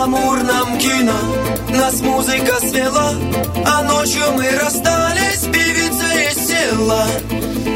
гламурном кино нас музыка свела, а ночью мы расстались, певица из села.